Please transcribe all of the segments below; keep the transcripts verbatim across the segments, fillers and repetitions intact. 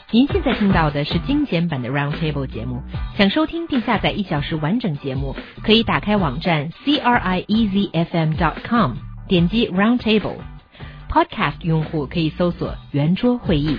您现在听到的是精简版的 Roundtable 节目。想收听并下载一小时完整节目，可以打开网站 c r i e z f m dot com， 点击 Roundtable。Podcast 用户可以搜索圆桌会议。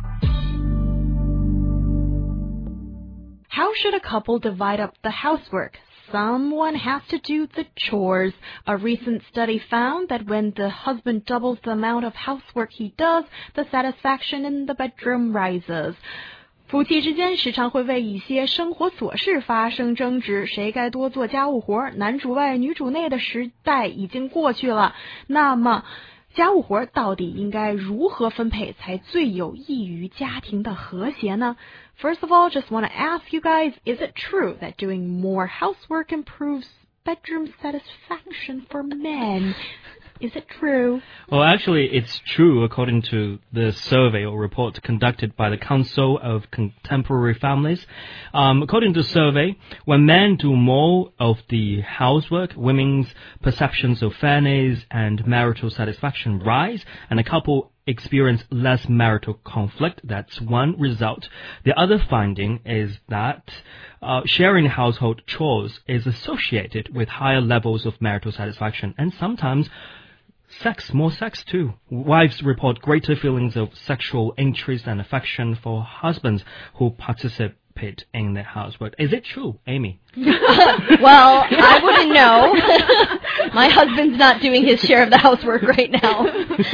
How should a couple divide up the housework? Someone has to do the chores. A recent study found that when the husband doubles the amount of housework he does, the satisfaction in the bedroom rises. 夫妻之间时常会为一些生活琐事发生争执，谁该多做家务活？男主外女主内的时代已经过去了。那么家务活到底应该如何分配才最有益于家庭的和谐呢？ First of all, just want to ask you guys, is it true that doing more housework improves bedroom satisfaction for men? Is it true? Well, actually, it's true according to the survey or report conducted by the Council of Contemporary Families. Um, according to the survey, when men do more of the housework, women's perceptions of fairness and marital satisfaction rise, and a couple experience less marital conflict. That's one result. The other finding is that uh, sharing household chores is associated with higher levels of marital satisfaction and sometimes sex, more sex too. Wives report greater feelings of sexual interest and affection for husbands who participate in their housework. Is it true, Amy? Well, I wouldn't know. My husband's not doing his share of the housework right now.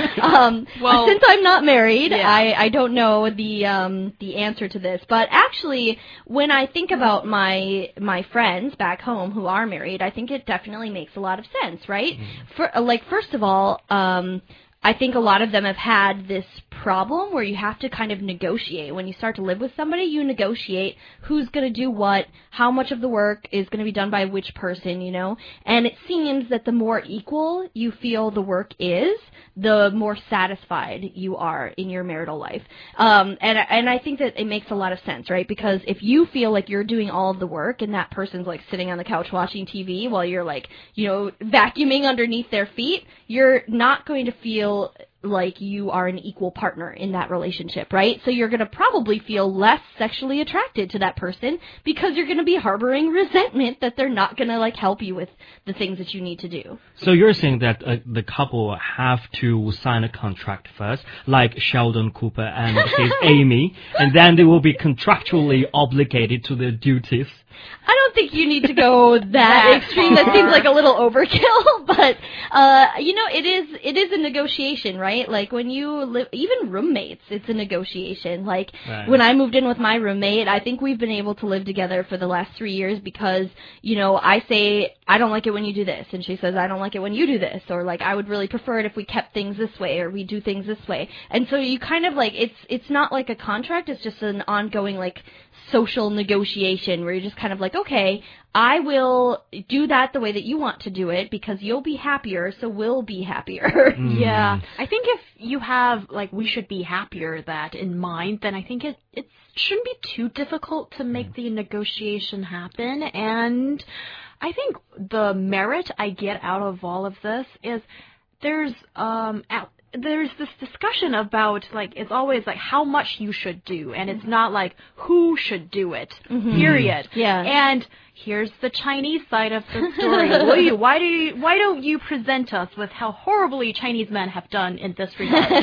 Um, well, since I'm not married, yeah. I, I don't know the um, the answer to this. But actually, when I think about my my friends back home who are married, I think it definitely makes a lot of sense, right? Mm. For like, first of all, um, I think a lot of them have had this problem where you have to kind of negotiate. When you start to live with somebody, you negotiate who's going to do what, how much of the work is going to be done by which person, you know? And it seems that the more equal you feel the work is, the more satisfied you are in your marital life. Um, and, and I think that it makes a lot of sense, right? Because if you feel like you're doing all of the work and that person's like sitting on the couch watching T V while you're like, you know, vacuuming underneath their feet, you're not going to feel like you are an equal partner in that relationship, right? So you're going to probably feel less sexually attracted to that person because you're going to be harboring resentment that they're not going to like help you with the things that you need to do. So you're saying that uh, the couple have to sign a contract first, like Sheldon Cooper and his Amy, and then they will be contractually obligated to their duties. I don't think you need to go that extreme. That seems like a little overkill, but uh, you know, it is it is a negotiation, right? Like when you live, even roommates, it's a negotiation. Like right. When I moved in with my roommate, I think we've been able to live together for the last three years because, you know, I say I don't like it when you do this, and she says I don't like it when you do this, or like I would really prefer it if we kept things this way, or we do things this way. And so you kind of like it's it's not like a contract; it's just an ongoing like social negotiation where you're just kind of like, okay, I will do that the way that you want to do it because you'll be happier, so we'll be happier. Mm. Yeah. I think if you have, like, we should be happier that in mind, then I think it, it shouldn't be too difficult to make the negotiation happen. And I think the merit I get out of all of this is there's, um, out there's this discussion about, like, it's always, like, how much you should do, and it's not, like, who should do it, mm-hmm. period. Yeah. And here's the Chinese side of the story. Lu, why, do you, why don't you present us with how horribly Chinese men have done in this regard?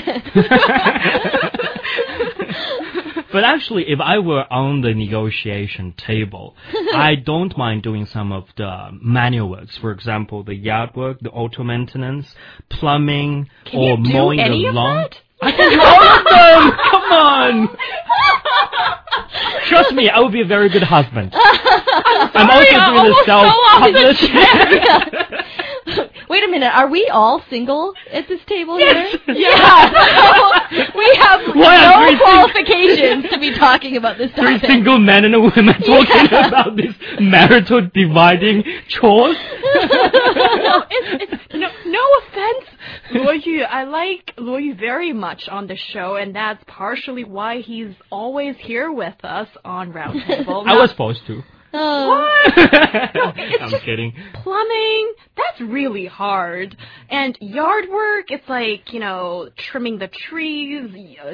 But actually, if I were on the negotiation table, I don't mind doing some of the manual works. For example, the yard work, the auto maintenance, plumbing, can or you do mowing any the of lawn. That? I can do all of them! Come on! Trust me, I will be a very good husband. I'm also doing the self-publishing. Wait a minute, are we all single at this table yes. here? Yeah. So we have Why no qualifications to be talking about this topic. Three single men and a woman talking yeah. about this marital dividing chores? no, it's, it's, no, no offense, Luo Yu. I like Luo Yu very much on the show, and that's partially why he's always here with us on Roundtable. I was supposed to. Oh. What? No, it's I'm just kidding. Plumbing, that's really hard. And yard work, it's like, you know, trimming the trees,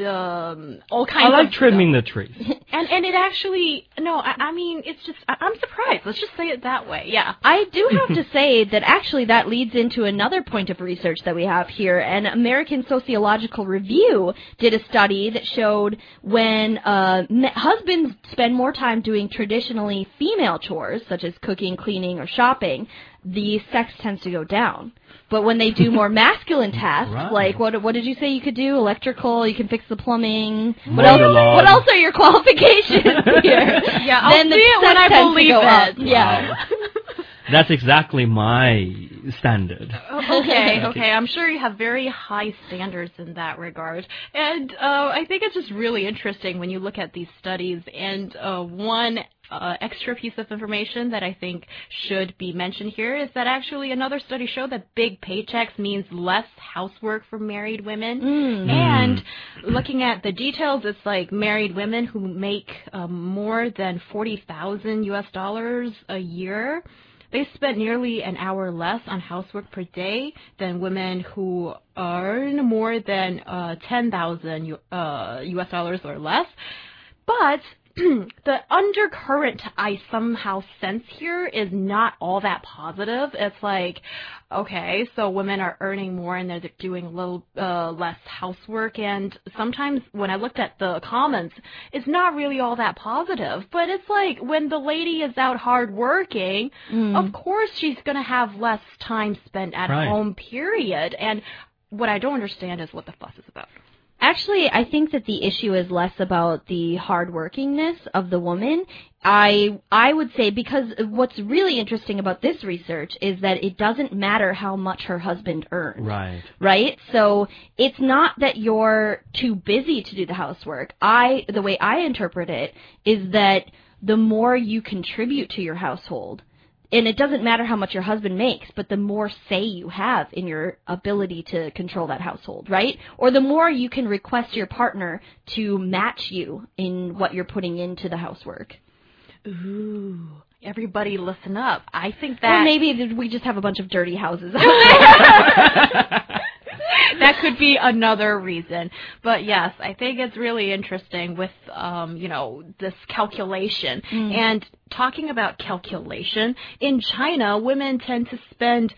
um, all kinds of I like of trimming stuff. the trees. And and it actually, no, I, I mean, it's just, I, I'm surprised. Let's just say it that way, yeah. I do have to say that actually that leads into another point of research that we have here. An American Sociological Review did a study that showed when uh, husbands spend more time doing traditionally female chores, such as cooking, cleaning, or shopping, the sex tends to go down. But when they do more masculine tasks, right. like what what did you say you could do? Electrical, you can fix the plumbing. Mow What else? the lawn. What else are your qualifications here? Yeah, I'll then see the it when sex I tends to believe go it. up. Yeah. Wow. That's exactly my standard. Okay, okay. I'm sure you have very high standards in that regard. And uh, I think it's just really interesting when you look at these studies. And uh, one uh, extra piece of information that I think should be mentioned here is that actually another study showed that big paychecks means less housework for married women. Mm. And looking at the details, it's like married women who make um, more than forty thousand U S dollars a year. They spend nearly an hour less on housework per day than women who earn more than uh, ten thousand uh, U S dollars or less. But the undercurrent I somehow sense here is not all that positive. It's like, okay, so women are earning more and they're doing a little uh, less housework. And sometimes when I looked at the comments, it's not really all that positive. But it's like when the lady is out hard working, mm. of course she's going to have less time spent at right. home, period. And what I don't understand is what the fuss is about. Actually, I think that the issue is less about the hardworkingness of the woman. I I would say because what's really interesting about this research is that it doesn't matter how much her husband earns. Right. Right? So it's not that you're too busy to do the housework. I the way I interpret it is that the more you contribute to your household, and it doesn't matter how much your husband makes, but the more say you have in your ability to control that household, right? Or the more you can request your partner to match you in what you're putting into the housework. Ooh, everybody listen up. I think that... Or maybe we just have a bunch of dirty houses out there. That could be another reason. But yes, I think it's really interesting with, um, you know, this calculation. Mm. And talking about calculation, in China, women tend to spend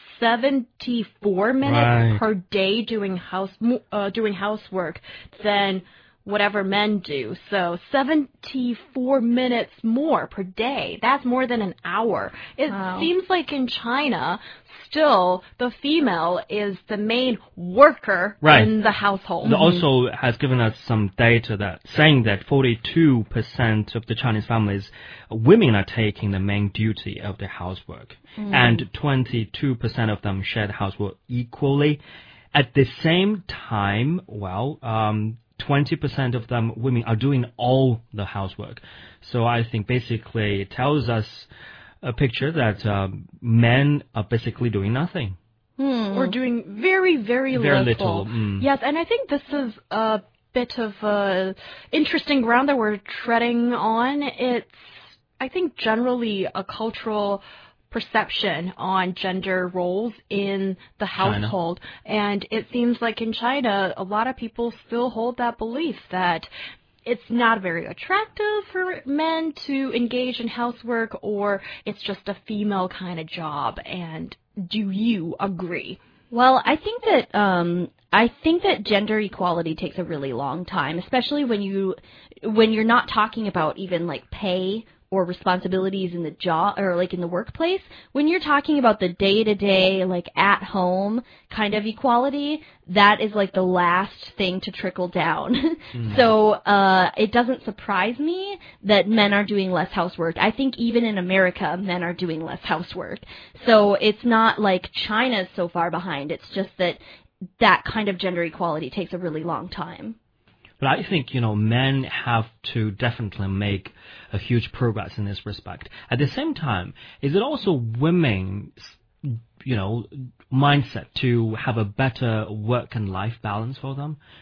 seventy-four minutes right. per day doing house uh, doing housework than whatever men do. So seventy-four minutes more per day. That's more than an hour. It wow. seems like in China, still the female is the main worker right. in the household. It also has given us some data that saying that forty-two percent of the Chinese families, women are taking the main duty of the housework, mm. and twenty-two percent of them share the housework equally. At the same time, well, um, twenty percent of them, women, are doing all the housework. So I think basically it tells us a picture that um, men are basically doing nothing. Hmm. Or doing very, very, very little. little. Mm. Yes, and I think this is a bit of uh, interesting ground that we're treading on. It's, I think, generally a cultural perception on gender roles in the household. China. And it seems like in China, a lot of people still hold that belief that it's not very attractive for men to engage in housework, or it's just a female kind of job. And do you agree? Well, I think that um, I think that gender equality takes a really long time, especially when you when you're not talking about even like pay or responsibilities in the job or like in the workplace. When you're talking about the day-to-day, like at home kind of equality, that is like the last thing to trickle down. Mm. So uh, it doesn't surprise me that men are doing less housework. I think even in America, men are doing less housework. So it's not like China's so far behind. It's just that that kind of gender equality takes a really long time. But I think, you know, men have to definitely make a huge progress in this respect. At the same time, is it also women's, you know, mindset to have a better work and life balance for them?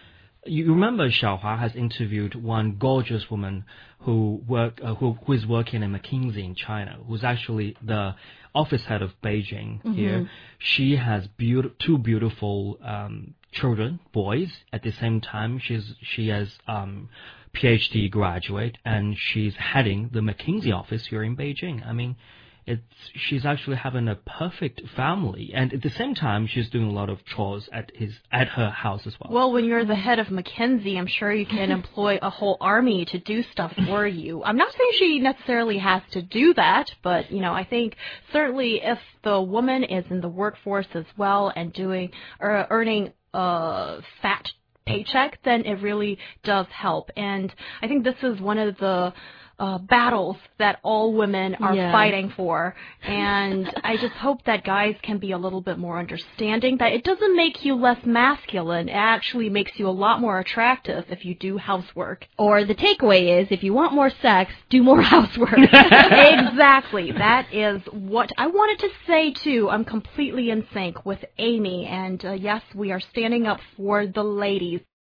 you remember Xiaohua has interviewed one gorgeous woman who work uh, who who is working in McKinsey in China, who's actually the office head of Beijing mm-hmm. here. She has beaut- two beautiful um, children, boys. At the same time, she's she has um, PhD graduate, and she's heading the McKinsey office here in Beijing. I mean, it's she's actually having a perfect family, and at the same time, she's doing a lot of chores at his at her house as well. Well, when you're the head of McKinsey, I'm sure you can employ a whole army to do stuff for you. I'm not saying she necessarily has to do that, but you know, I think certainly if the woman is in the workforce as well and doing or earning a fat paycheck, then it really does help. And I think this is one of the Uh, battles that all women are yeah. fighting for, and I just hope that guys can be a little bit more understanding, that it doesn't make you less masculine, it actually makes you a lot more attractive if you do housework. Or the takeaway is, if you want more sex, do more housework. Exactly. That is what I wanted to say too. I'm completely in sync with Amy, and uh, yes, we are standing up for the ladies.